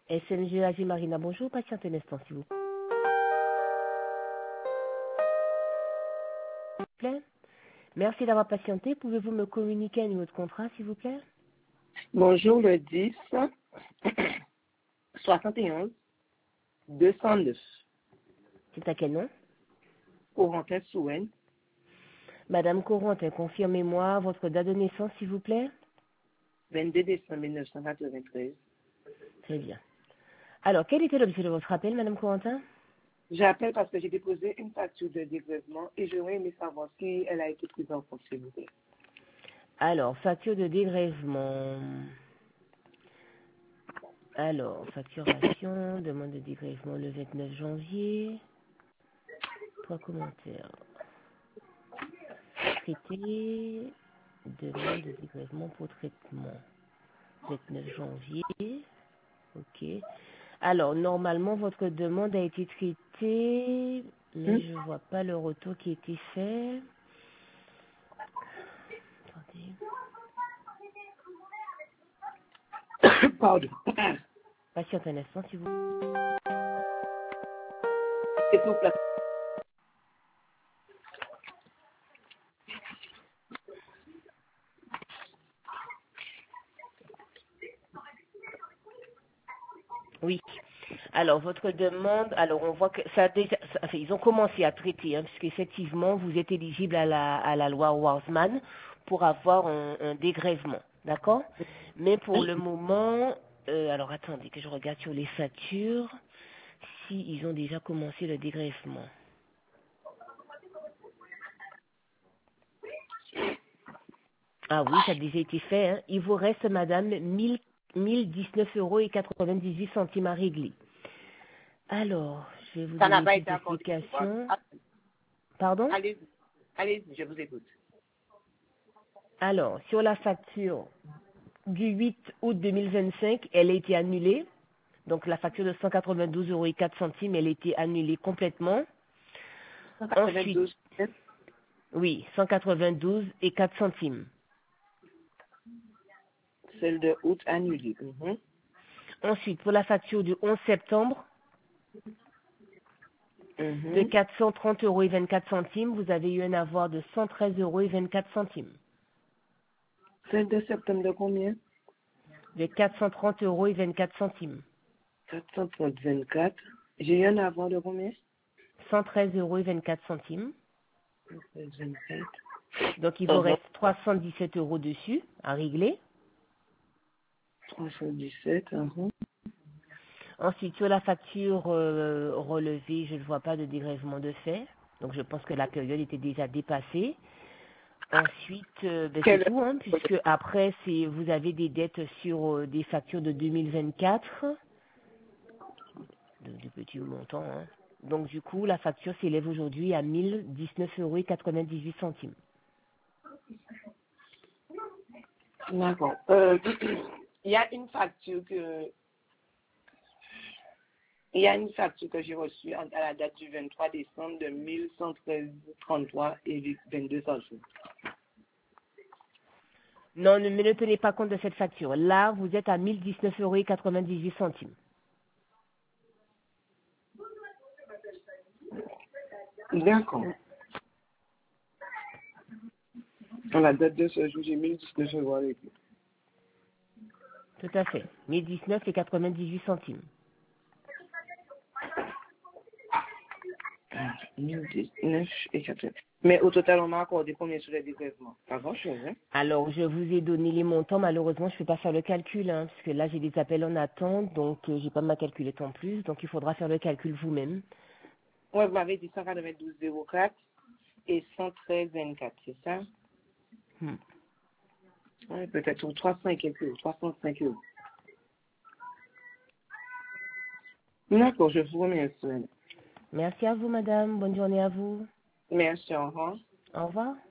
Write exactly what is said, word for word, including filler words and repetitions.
S N G A G Marina, bonjour, patientez un instant, s'il vous plaît. Merci d'avoir patienté. Pouvez-vous me communiquer un numéro de contrat, s'il vous plaît? Bonjour, le dix, soixante et onze, deux cent neuf. C'est à quel nom? Corentin Souen. Madame Corentin, confirmez-moi votre date de naissance, s'il vous plaît. vingt-deux décembre mille neuf cent quatre-vingt-treize. Très bien. Alors, quel était l'objet de votre appel, Madame Corentin? J'appelle parce que j'ai déposé une facture de dégrèvement et j'aurais aimé savoir si elle a été prise en compte, s'il vous plaît. Alors, facture de dégrèvement. Alors, facturation, demande de dégrèvement le vingt-neuf janvier. Trois commentaires. Traité, demande de dégrèvement pour traitement. vingt-neuf janvier. Ok. Alors, normalement, votre demande a été traitée, mais Hmm? je vois pas le retour qui a été fait. Attendez. Pardon. Patiente un instant, s'il vous plaît. C'est pour la... Oui. Alors, votre demande, alors on voit que ça a déjà, ça- enfin, ils ont commencé à traiter, hein, puisqu'effectivement, vous êtes éligible à la, à la loi Warsman pour avoir un, un dégrèvement, d'accord? Mais pour le moment, euh, alors attendez que je regarde sur les factures, si ils ont déjà commencé le dégrèvement. Ah oui, ça a déjà été fait, hein. Il vous reste, madame, mille, mille dix-neuf euros et quatre-vingt-dix-huit centimes à régler. Alors, je vais vous Ça n'a donner pas plus été accordé. d'explications. Pardon? Allez-y, allez-y, je vous écoute. Alors, sur la facture du huit août deux mille vingt-cinq, elle a été annulée. Donc, la facture de cent quatre-vingt-douze euros et quatre centimes, elle a été annulée complètement. cent Ensuite, quatre-vingt-douze, oui, cent quatre-vingt-douze et quatre centimes. celle de août annulée. Mhm. Ensuite, pour la facture du onze septembre, de Mhm. quatre cent trente euros et vingt-quatre centimes, vous avez eu un avoir de cent treize euros et vingt-quatre centimes. Celle de septembre de combien? De quatre cent trente euros et vingt-quatre centimes. quatre cent trente vingt-quatre. J'ai eu un avant de combien? cent treize euros et vingt-quatre centimes. vingt-quatre. Donc, il vous Mhm. reste trois cent dix-sept euros dessus à régler. trois cent dix-sept. Mhm. Ensuite, sur la facture euh, relevée, je ne vois pas de dégrèvement de fait. Donc, je pense que la période était déjà dépassée. Ensuite, euh, ben, c'est Quelle tout, hein, puisque après, c'est vous avez des dettes sur euh, des factures de deux mille vingt-quatre, de, de petits montants. Hein. Donc, du coup, la facture s'élève aujourd'hui à mille dix-neuf euros et quatre-vingt-dix-huit centimes. D'accord. Euh, il y a une facture que il y a une facture que j'ai reçue à la date du vingt-trois décembre de mille cent treize virgule trente-trois et vingt-deux centimes. Non, ne, mais ne tenez pas compte de cette facture. Là, vous êtes à mille dix-neuf euros et quatre-vingt-dix-huit centimes. D'accord. À la date de ce jour, j'ai mille dix-neuf euros avec lui. Tout à fait. mille dix-neuf et quatre-vingt-dix-huit centimes. mille dix-neuf et quatre-vingts. Mais au total, on m'a accordé combien sur les dégrèvements? Pas grand-chose, hein? Alors, je vous ai donné les montants. Malheureusement, je ne peux pas faire le calcul, hein, parce que là, j'ai des appels en attente, donc euh, j'ai pas ma calculette en plus. Donc, il faudra faire le calcul vous-même. Ouais, vous m'avez dit cent quatre-vingt-douze virgule quatre et cent treize virgule vingt-quatre, c'est ça? Hmm. Ouais, peut-être ou trois cents et quelques euros, trois cent cinq euros. D'accord, je vous remercie. Merci à vous, madame. Bonne journée à vous. Merci, au revoir. Au revoir.